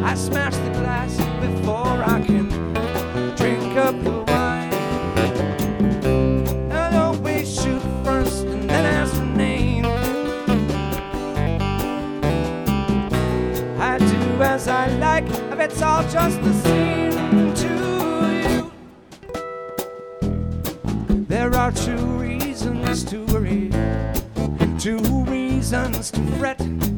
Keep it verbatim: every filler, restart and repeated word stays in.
I smash the glass before I can drink up the wine. I always shoot first and then ask for name. I do as I like, if it's all just the same to you. There are two reasons to worry, two reasons to fret.